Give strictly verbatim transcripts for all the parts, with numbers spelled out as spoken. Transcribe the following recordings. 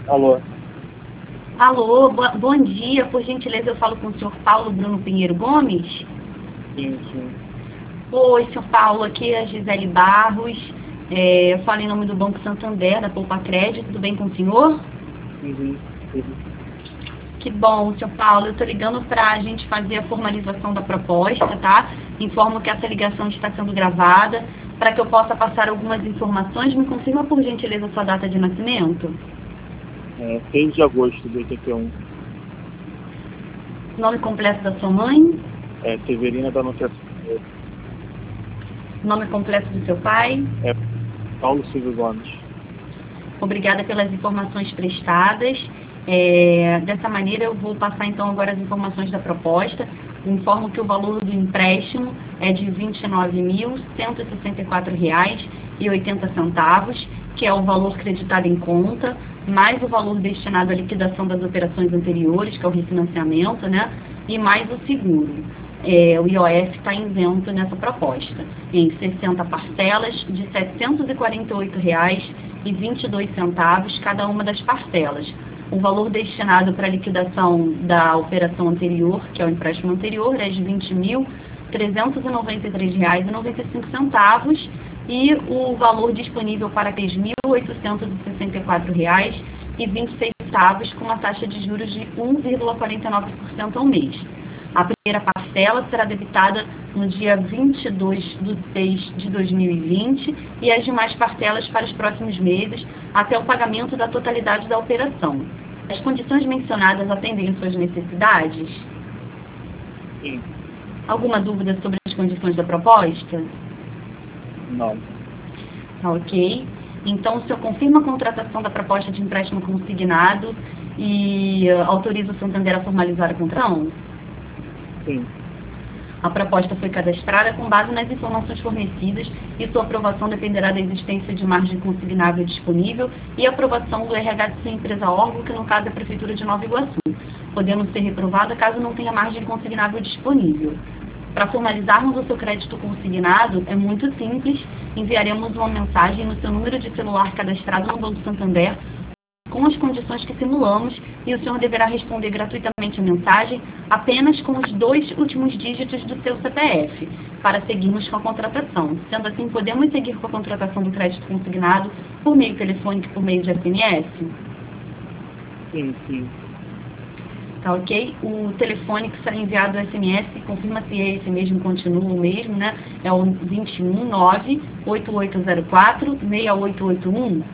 Alô? Alô, bo- bom dia. Por gentileza, eu falo com o senhor Paulo Bruno Pinheiro Gomes. Sim, sim. Oi, senhor Paulo, aqui é a Gisele Barros. É, eu falo em nome do Banco Santander, da Poupa Crédito. Tudo bem com o senhor? Uhum. Uhum. Que bom, senhor Paulo. Eu estou ligando para a gente fazer a formalização da proposta, tá? Informo que essa ligação está sendo gravada. Para que eu possa passar algumas informações, me confirma, por gentileza, a sua data de nascimento. É, seis de agosto de oitenta e um. Nome completo da sua mãe. É, Severina da Anunciação. Nome completo do seu pai. É, Paulo Silvio Gomes. Obrigada pelas informações prestadas. É, dessa maneira, eu vou passar então agora as informações da proposta. Informo que o valor do empréstimo é de vinte e nove mil cento e sessenta e quatro reais e oitenta centavos, que é o valor creditado em conta, mais o valor destinado à liquidação das operações anteriores, que é o refinanciamento, né? E mais o seguro. É, o I O F está isento nessa proposta, em sessenta parcelas de setecentos e quarenta e oito reais e vinte e dois centavos cada uma das parcelas. O valor destinado para a liquidação da operação anterior, que é o empréstimo anterior, é de vinte mil trezentos e noventa e três reais e noventa e cinco centavos e o valor disponível para três mil oitocentos e sessenta e quatro reais e vinte e seis centavos com uma taxa de juros de um vírgula quarenta e nove por cento ao mês. A primeira parcela será debitada no dia vinte e dois de seis de dois mil e vinte e as demais parcelas para os próximos meses, até o pagamento da totalidade da operação. As condições mencionadas atendem às suas necessidades? Sim. Alguma dúvida sobre as condições da proposta? Não. Tá ok. Então, o senhor confirma a contratação da proposta de empréstimo consignado e uh, autoriza o Santander a formalizar a contratação? Sim. A proposta foi cadastrada com base nas informações fornecidas e sua aprovação dependerá da existência de margem consignável disponível e aprovação do R H de sua empresa órgão, que no caso é a Prefeitura de Nova Iguaçu, podendo ser reprovada caso não tenha margem consignável disponível. Para formalizarmos o seu crédito consignado, é muito simples, enviaremos uma mensagem no seu número de celular cadastrado no Banco Santander, com as condições que simulamos, e o senhor deverá responder gratuitamente a mensagem apenas com os dois últimos dígitos do seu C P F, para seguirmos com a contratação. Sendo assim, podemos seguir com a contratação do crédito consignado por meio telefônico e por meio de S M S? Sim, sim. Tá ok? O telefone que será enviado o S M S, confirma se esse mesmo continua o mesmo, né? É o vinte e um, nove, oito oito zero quatro, seis oito oito um.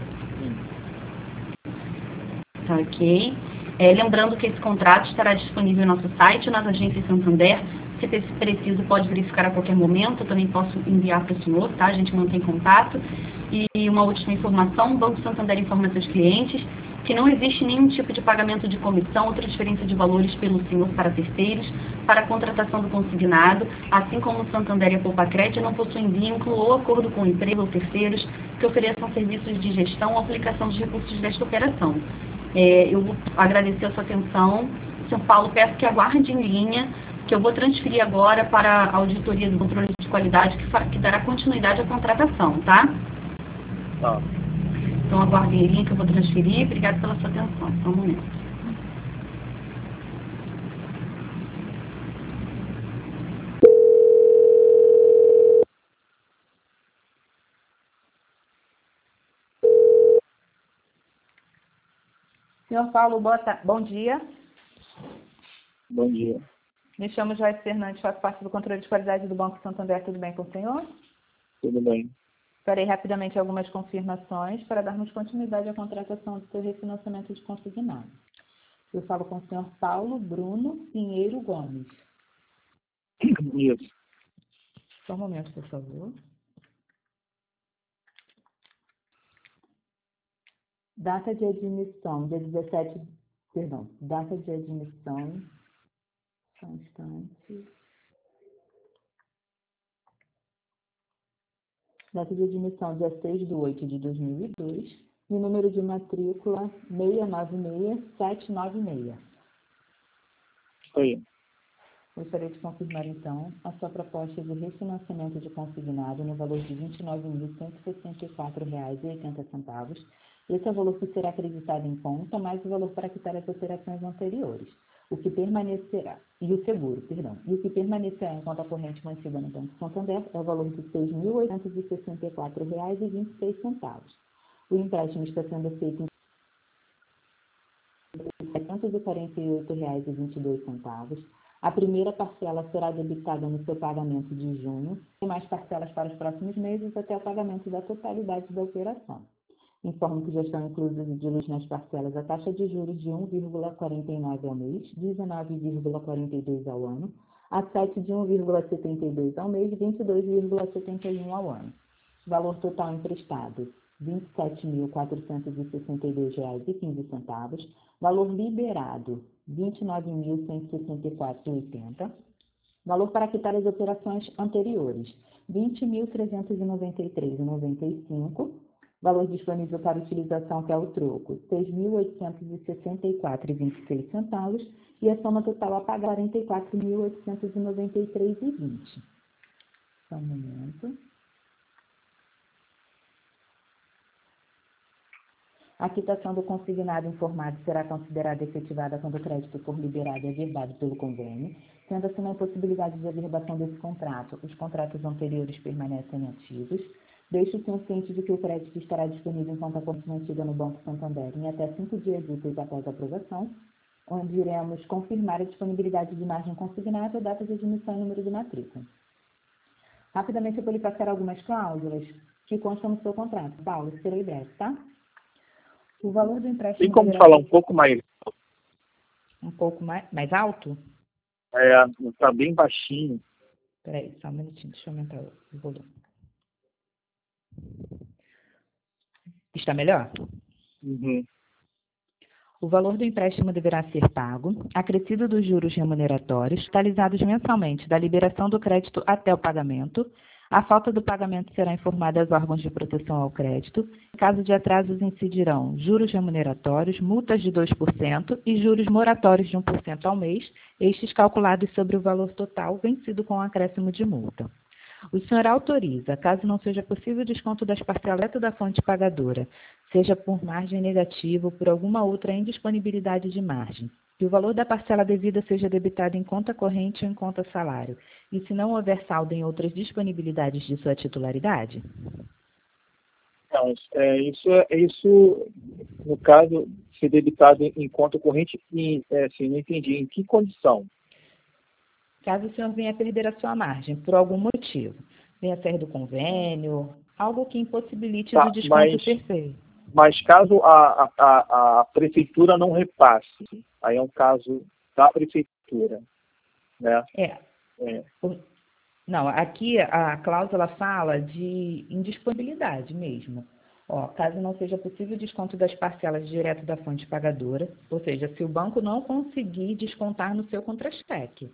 Tá ok? É, lembrando que esse contrato estará disponível no nosso site, nas agências Santander. Se preciso, pode verificar a qualquer momento. Eu também posso enviar para o senhor, tá? A gente mantém contato. E uma última informação, o Banco Santander informa seus clientes que não existe nenhum tipo de pagamento de comissão ou transferência de valores pelo senhor para terceiros para a contratação do consignado, assim como o Santander e a Poupa Crédito não possuem vínculo ou acordo com empresa ou terceiros que ofereçam serviços de gestão ou aplicação dos recursos desta operação. É, eu vou agradecer a sua atenção. Senhor Paulo, peço que aguarde em linha, que eu vou transferir agora para a auditoria do controle de qualidade, que, fa- que dará continuidade à contratação, tá? Tá. Então, aguarde em linha que eu vou transferir. Obrigada pela sua atenção. Só um momento. Senhor Paulo, boa ta- bom dia. Bom dia. Me chamo Joyce Fernandes, faço parte do controle de qualidade do Banco Santander. Tudo bem com o senhor? Tudo bem. Farei rapidamente algumas confirmações para darmos continuidade à contratação do seu refinanciamento de consignado. Eu falo com o senhor Paulo Bruno Pinheiro Gomes. Isso. Só um momento, por favor. Data de admissão, dia dezessete, perdão, data de admissão, só um instante. Data de admissão, dia seis de oito de dois mil e dois, e número de matrícula seis nove seis sete nove seis. Isso aí. Gostaria de confirmar, então, a sua proposta de refinanciamento de consignado no valor de vinte e nove mil cento e sessenta e quatro reais e oitenta centavos. Esse é o valor que será acreditado em conta, mais o valor para quitar as operações anteriores, o que permanecerá, e o seguro, perdão, e o que permanecerá em conta corrente mantida no Banco Santander é o valor de seis mil oitocentos e sessenta e quatro reais e vinte e seis centavos. O empréstimo está sendo feito em setecentos e quarenta e oito reais e vinte e dois centavos. A primeira parcela será debitada no seu pagamento de junho e mais parcelas para os próximos meses até o pagamento da totalidade da operação. Informo que já estão inclusas de luz nas parcelas a taxa de juros de um vírgula quarenta e nove ao mês, dezenove vírgula quarenta e dois ao ano, a sete de um vírgula setenta e dois ao mês e vinte e dois vírgula setenta e um ao ano. Valor total emprestado, vinte e sete mil quatrocentos e sessenta e dois reais e quinze centavos. Valor liberado, vinte e nove mil cento e sessenta e quatro reais e oitenta centavos. Valor para quitar as operações anteriores, vinte mil trezentos e noventa e três reais e noventa e cinco centavos. Valor disponível para utilização, que é o troco, seis mil oitocentos e sessenta e quatro reais e vinte e seis centavos. E a soma total a pagar, quarenta e quatro mil oitocentos e noventa e três reais e vinte centavos. Só um momento. A quitação do consignado informado será considerada efetivada quando o crédito for liberado e averbado pelo convênio, sendo assim uma impossibilidade de averbação desse contrato. Os contratos anteriores permanecem ativos. Deixe o senhor ciente de que o crédito estará disponível em conta corrente mantida no Banco Santander em até cinco dias úteis após a aprovação, onde iremos confirmar a disponibilidade de margem consignada, data de admissão e número de matrícula. Rapidamente eu vou lhe passar algumas cláusulas que constam no seu contrato. Paulo, serei breve, tá? O valor do empréstimo... Tem como falar um pouco mais? Um pouco mais, mais alto? É, está bem baixinho. Espera aí, só um minutinho, deixa eu aumentar o volume. Está melhor? Uhum. O valor do empréstimo deverá ser pago, acrescido dos juros remuneratórios, totalizados mensalmente da liberação do crédito até o pagamento. A falta do pagamento será informada aos órgãos de proteção ao crédito. Em caso de atrasos, incidirão juros remuneratórios, multas de dois por cento e juros moratórios de um por cento ao mês, estes calculados sobre o valor total vencido com o acréscimo de multa. O senhor autoriza, caso não seja possível desconto das parcelas da fonte pagadora, seja por margem negativa ou por alguma outra indisponibilidade de margem, que o valor da parcela devida seja debitado em conta corrente ou em conta salário, e se não houver saldo em outras disponibilidades de sua titularidade? Não, é, isso, é, isso, no caso, ser debitado em, em conta corrente, em, é, assim, não entendi, em que condição? Caso o senhor venha a perder a sua margem, por algum motivo, venha sair do convênio, algo que impossibilite Tá, do desconto mas, ser feito. Mas caso a, a, a prefeitura não repasse, aí é um caso da prefeitura, né? É. É. Não, aqui a cláusula fala de indisponibilidade mesmo. Ó, caso não seja possível desconto das parcelas direto da fonte pagadora, ou seja, se o banco não conseguir descontar no seu contra-cheque.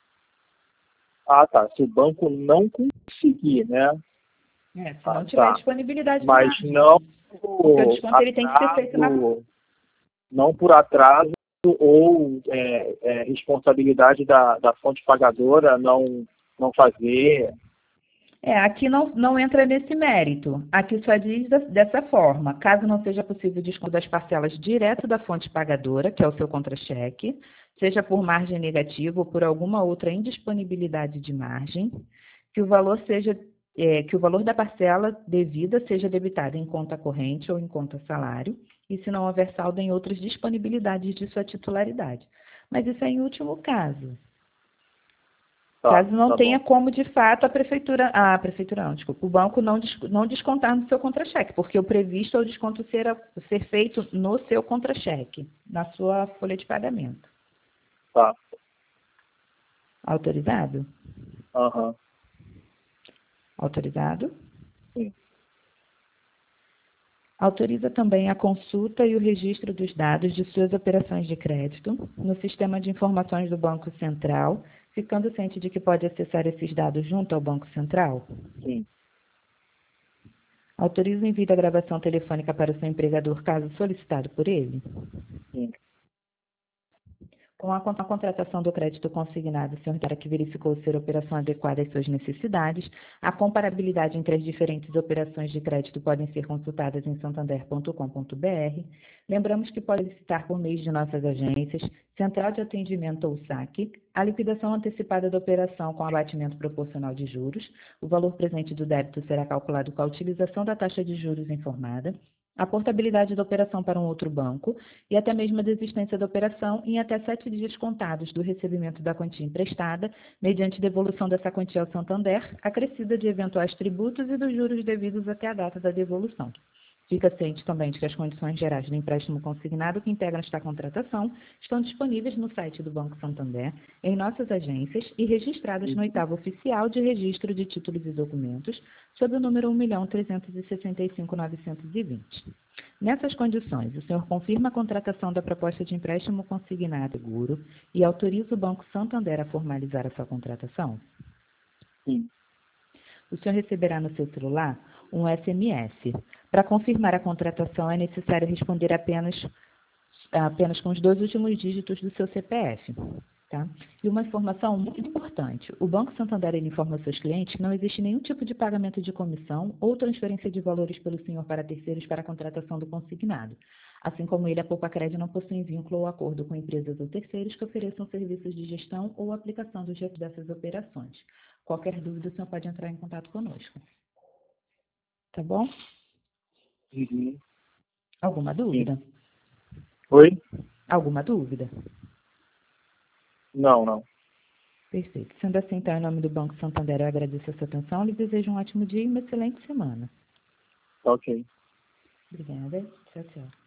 Ah, tá. Se o banco não conseguir, né? É, se ah, não tiver tá. disponibilidade de Mas margem. não Porque o desconto atraso, ele tem que ser feito na... não por atraso ou é, é, responsabilidade da, da fonte pagadora não, não fazer. É, aqui não, não entra nesse mérito. Aqui só diz da, dessa forma. Caso não seja possível desconto das parcelas direto da fonte pagadora, que é o seu contra-cheque, seja por margem negativa ou por alguma outra indisponibilidade de margem, que o valor seja é, que o valor da parcela devida seja debitado em conta corrente ou em conta salário, e se não houver saldo em outras disponibilidades de sua titularidade. Mas isso é em último caso. Tá, Caso não tá tenha bom. como, de fato, a prefeitura, a prefeitura não, desculpa, o banco não, não descontar no seu contra-cheque, porque o previsto é o desconto ser, ser feito no seu contra-cheque, na sua folha de pagamento. Tá. Autorizado? Aham. Autorizado? Sim. Autoriza também a consulta e o registro dos dados de suas operações de crédito no sistema de informações do Banco Central, ficando ciente de que pode acessar esses dados junto ao Banco Central? Sim. Autoriza o envio da gravação telefônica para o seu empregador, caso solicitado por ele? Sim. Com a, con- a contratação do crédito consignado, o senhor Dara que verificou ser a operação adequada às suas necessidades. A comparabilidade entre as diferentes operações de crédito podem ser consultadas em santander ponto com ponto br. Lembramos que pode solicitar por meio de nossas agências, Central de Atendimento ou saque, a liquidação antecipada da operação com abatimento proporcional de juros. O valor presente do débito será calculado com a utilização da taxa de juros informada, a portabilidade da operação para um outro banco e até mesmo a desistência da operação em até sete dias contados do recebimento da quantia emprestada, mediante devolução dessa quantia ao Santander, acrescida de eventuais tributos e dos juros devidos até a data da devolução. Fica ciente também de que as condições gerais do empréstimo consignado que integram esta contratação estão disponíveis no site do Banco Santander, em nossas agências e registradas no oitavo oficial de registro de títulos e documentos, sob o número um milhão trezentos e sessenta e cinco mil novecentos e vinte. Nessas condições, o senhor confirma a contratação da proposta de empréstimo consignado seguro e autoriza o Banco Santander a formalizar a sua contratação? Sim. O senhor receberá no seu celular um S M S. Para confirmar a contratação, é necessário responder apenas, apenas com os dois últimos dígitos do seu C P F. Tá? E uma informação muito importante. O Banco Santander ele informa aos seus clientes que não existe nenhum tipo de pagamento de comissão ou transferência de valores pelo senhor para terceiros para a contratação do consignado. Assim como ele, a Poupacred não possui vínculo ou acordo com empresas ou terceiros que ofereçam serviços de gestão ou aplicação dos gestos dessas operações. Qualquer dúvida, o senhor pode entrar em contato conosco. Tá bom? Uhum. Alguma dúvida? Oi? Alguma dúvida? Não, não. Perfeito. Sendo assim, então, em nome do Banco Santander, eu agradeço a sua atenção, lhe desejo um ótimo dia e uma excelente semana. Ok. Obrigada. Tchau, tchau.